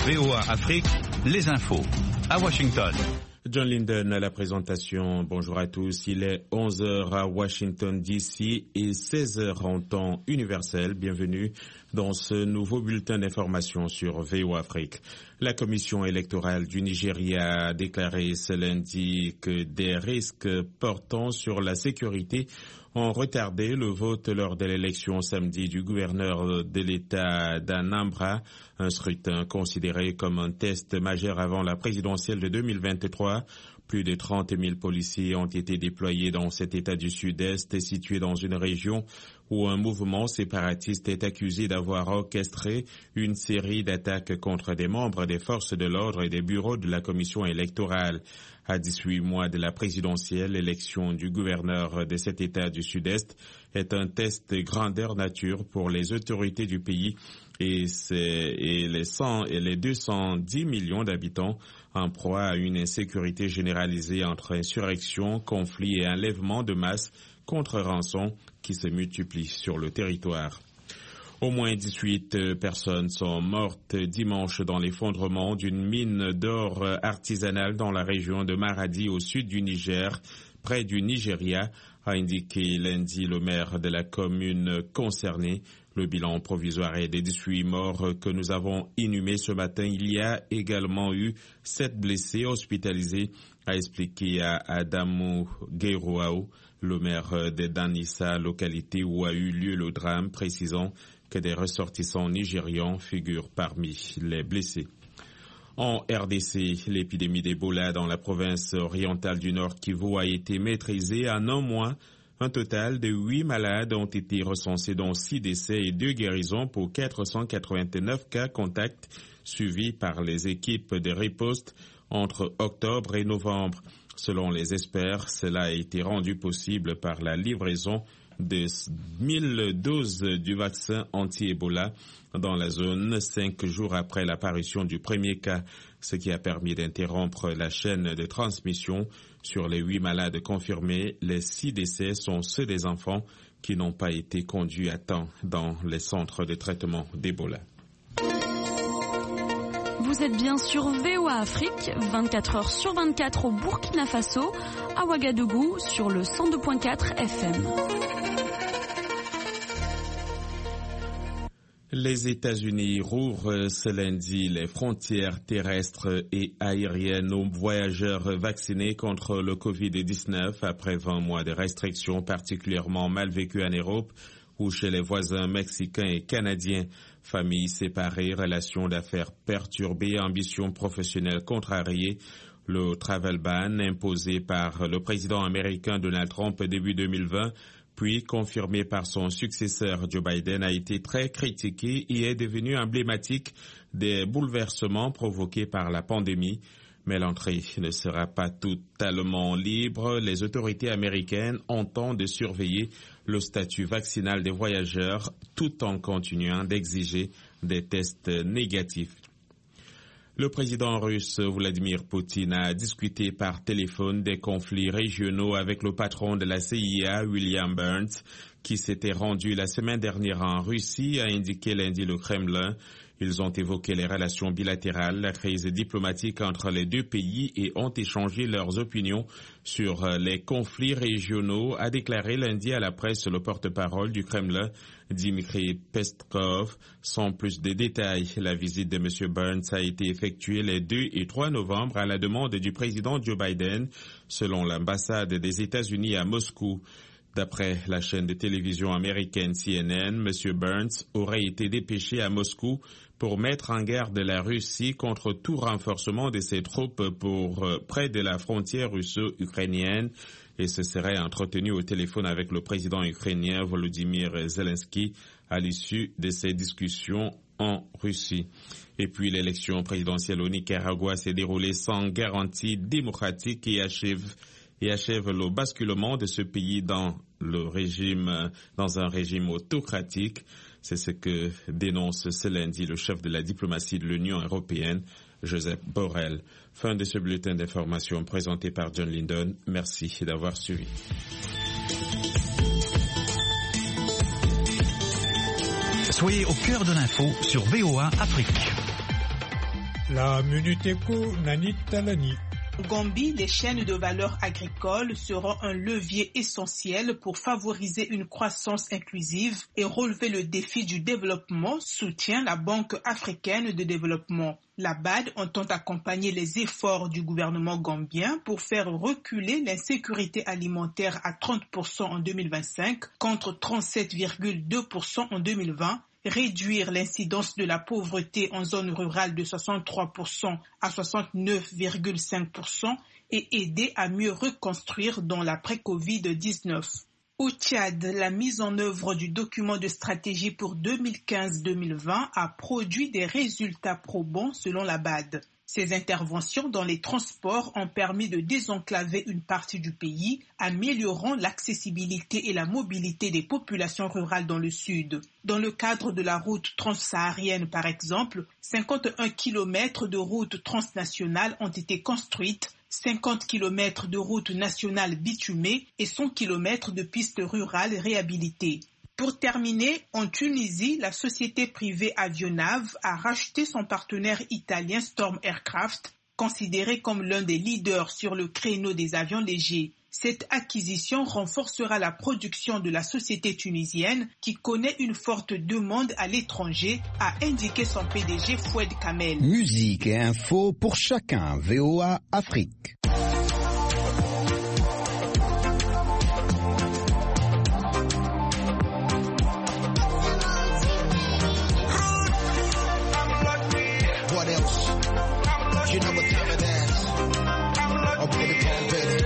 VOA Afrique, les infos. À Washington. John Linden à la présentation. Bonjour à tous. Il est 11h à Washington DC et 16h en temps universel. Bienvenue dans ce nouveau bulletin d'information sur VOA Afrique. La commission électorale du Nigeria a déclaré ce lundi que des risques portant sur la sécurité ont retardé le vote lors de l'élection samedi du gouverneur de l'État d'Anambra, un scrutin considéré comme un test majeur avant la présidentielle de 2023. Plus de 30 000 policiers ont été déployés dans cet État du Sud-Est, situé dans une région où un mouvement séparatiste est accusé d'avoir orchestré une série d'attaques contre des membres des forces de l'ordre et des bureaux de la commission électorale. À 18 mois de la présidentielle, l'élection du gouverneur de cet État du Sud-Est est un test de grandeur nature pour les autorités du pays et les 210 millions d'habitants en proie à une insécurité généralisée entre insurrection, conflits et enlèvements de masse contre rançon qui se multiplient sur le territoire. Au moins 18 personnes sont mortes dimanche dans l'effondrement d'une mine d'or artisanale dans la région de Maradi au sud du Niger, près du Nigeria, a indiqué lundi le maire de la commune concernée. Le bilan provisoire est des 18 morts que nous avons inhumés ce matin. Il y a également eu 7 blessés hospitalisés, a expliqué à Adamou Guérouaou, le maire de Danissa, localité où a eu lieu le drame, précisant que des ressortissants nigérians figurent parmi les blessés. En RDC, l'épidémie d'Ebola dans la province orientale du Nord Kivu a été maîtrisée en un mois. Un total de 8 malades ont été recensés, dont 6 décès et 2 guérisons pour 489 cas contacts suivis par les équipes de riposte entre octobre et novembre. Selon les experts, cela a été rendu possible par la livraison de 1000 doses du vaccin anti-Ebola dans la zone 5 jours après l'apparition du premier cas, ce qui a permis d'interrompre la chaîne de transmission. Sur les 8 malades confirmés, les 6 décès sont ceux des enfants qui n'ont pas été conduits à temps dans les centres de traitement d'Ebola. Vous êtes bien sur VOA Afrique, 24 heures sur 24 au Burkina Faso, à Ouagadougou sur le 102.4 FM. Les États-Unis rouvrent ce lundi les frontières terrestres et aériennes aux voyageurs vaccinés contre le Covid-19 après 20 mois de restrictions particulièrement mal vécues en Europe ou chez les voisins mexicains et canadiens. Familles séparées, relations d'affaires perturbées, ambitions professionnelles contrariées. Le travel ban imposé par le président américain Donald Trump début 2020 puis confirmé par son successeur Joe Biden, a été très critiqué et est devenu emblématique des bouleversements provoqués par la pandémie. Mais l'entrée ne sera pas totalement libre. Les autorités américaines entendent surveiller le statut vaccinal des voyageurs tout en continuant d'exiger des tests négatifs. Le président russe Vladimir Poutine a discuté par téléphone des conflits régionaux avec le patron de la CIA, William Burns, qui s'était rendu la semaine dernière en Russie, a indiqué lundi le Kremlin. Ils ont évoqué les relations bilatérales, la crise diplomatique entre les deux pays et ont échangé leurs opinions sur les conflits régionaux, a déclaré lundi à la presse le porte-parole du Kremlin, Dmitry Peskov. Sans plus de détails, la visite de M. Burns a été effectuée les 2 et 3 novembre à la demande du président Joe Biden, selon l'ambassade des États-Unis à Moscou. D'après la chaîne de télévision américaine CNN, M. Burns aurait été dépêché à Moscou pour mettre en garde la Russie contre tout renforcement de ses troupes près de la frontière russo-ukrainienne et se serait entretenu au téléphone avec le président ukrainien Volodymyr Zelensky à l'issue de ces discussions en Russie. Et puis l'élection présidentielle au Nicaragua s'est déroulée sans garantie démocratique et achève le basculement de ce pays dans un régime autocratique. C'est ce que dénonce ce lundi le chef de la diplomatie de l'Union européenne, Josep Borrell. Fin de ce bulletin d'information présenté par John Linden. Merci d'avoir suivi. Soyez au cœur de l'info sur VOA Afrique. La Minute Éco, Nani Talani. Gambie, les chaînes de valeur agricole seront un levier essentiel pour favoriser une croissance inclusive et relever le défi du développement, soutient la Banque africaine de développement. La BAD entend accompagner les efforts du gouvernement gambien pour faire reculer l'insécurité alimentaire à 30% en 2025 contre 37,2% en 2020, réduire l'incidence de la pauvreté en zone rurale de 63% à 69,5% et aider à mieux reconstruire dans l'après-Covid-19. Au Tchad, la mise en œuvre du document de stratégie pour 2015-2020 a produit des résultats probants selon la BAD. Ces interventions dans les transports ont permis de désenclaver une partie du pays, améliorant l'accessibilité et la mobilité des populations rurales dans le sud. Dans le cadre de la route transsaharienne, par exemple, 51 km de routes transnationales ont été construites, 50 km de routes nationales bitumées et 100 km de pistes rurales réhabilitées. Pour terminer, en Tunisie, la société privée Avionav a racheté son partenaire italien Storm Aircraft, considéré comme l'un des leaders sur le créneau des avions légers. Cette acquisition renforcera la production de la société tunisienne qui connaît une forte demande à l'étranger, a indiqué son PDG Foued Kamel. Musique et info pour chacun, VOA Afrique. You know what time it is. Oh, baby, come on, baby.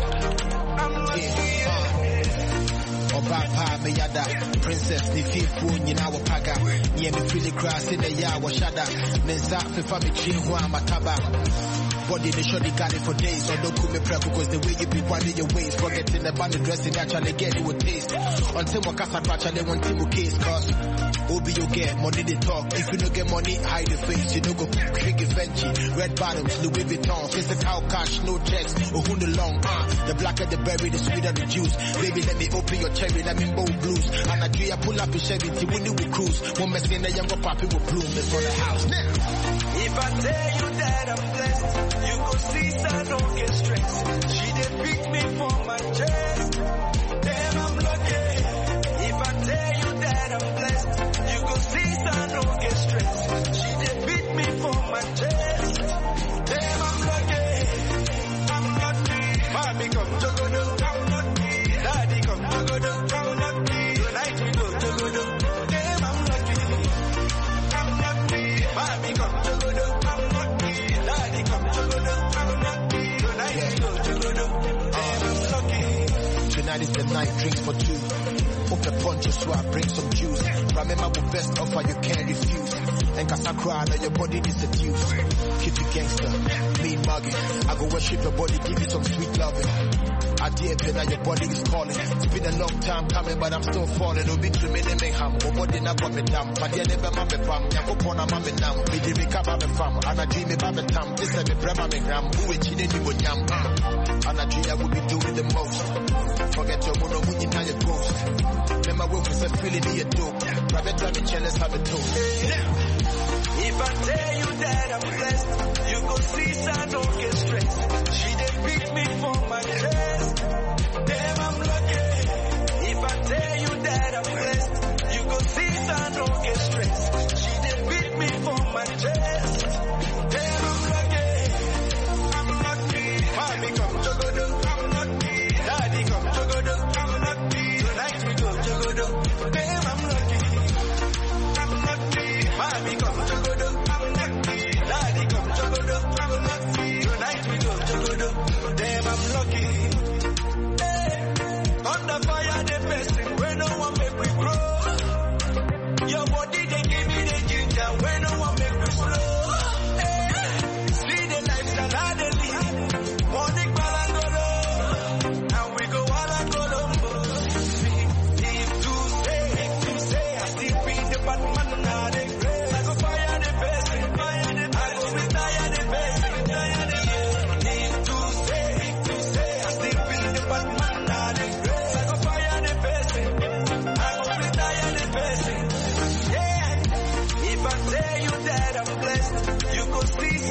Yeah, Obapa, Meyada, Princess, the fifth one, you know, Paga. Yeah, me feel the grass in the Yawa Shada. Mensa, Fifa, me Chinwa, Mataba. Body they sure they got it for days, so don't come me prep because the way you be winding your waist, forgetting about the dressing actually get it with taste. Until my casa actually want to case, cause Obi you get money they talk. If you don't get money, hide the face. You don't go figure Fenty, red bottoms, Louis Vuitton, physical cash, no checks, or who the long, the blacker the berry, the sweeter the juice. Baby, let me open your cherry, let me bold blues. And I do ya pull up a Chevy, when you will cruise. One mess in the younger poppy will bloom, that's for the house. Now, if I tell you that I'm blessed, you go see, so don't get stressed. She did pick me for my chest. Damn, I'm lucky. If I tell you that I'm blessed, you go see, so don't get stressed. She did beat me for my chest. Damn, I'm lucky. I'm lucky. Mommy come to go do, I'm lucky. Daddy come to go do, I'm lucky. Tonight we go to go do. Damn, I'm lucky. I'm lucky. Mommy come to go do, I'm lucky. Daddy come to go do, I'm lucky. Tonight we go to go do. Damn, I'm lucky. Tonight is the night, drinks for two. Open punch so I bring some juice. Remember the best offer you can't refuse. And cause I cry now your body is seduced. Keep you gangster, mean mugging. I go worship your body, give you some sweet loving. I dare pay now your body is calling. It's been a long time coming but I'm still falling. Don't be dreaming in me ham. But what did I put me down? But you never mammy fam. Yanko pona mammy nam. Me di me kaba me fam. And I dream me babby tam. This is me brema me gram. Who is chini ni wo nyam. And I dream I would be doing the most. Forget your mono when you know your ghost. Remember when we said feeling in your dope. Rabbit drive me jealous, have a toast. If I tell you that I'm blessed,